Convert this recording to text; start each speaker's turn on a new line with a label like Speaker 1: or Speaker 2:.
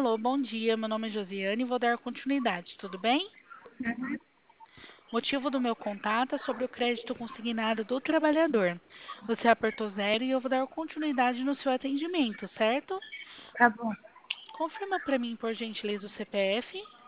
Speaker 1: Alô, bom dia. Meu nome é Josiane e vou dar continuidade, tudo bem?
Speaker 2: Uhum,
Speaker 1: Motivo do meu contato é sobre o crédito consignado do trabalhador. Você apertou zero e eu vou dar continuidade no seu atendimento, certo?
Speaker 2: tá bom.
Speaker 1: Confirma para mim, por gentileza, o CPF.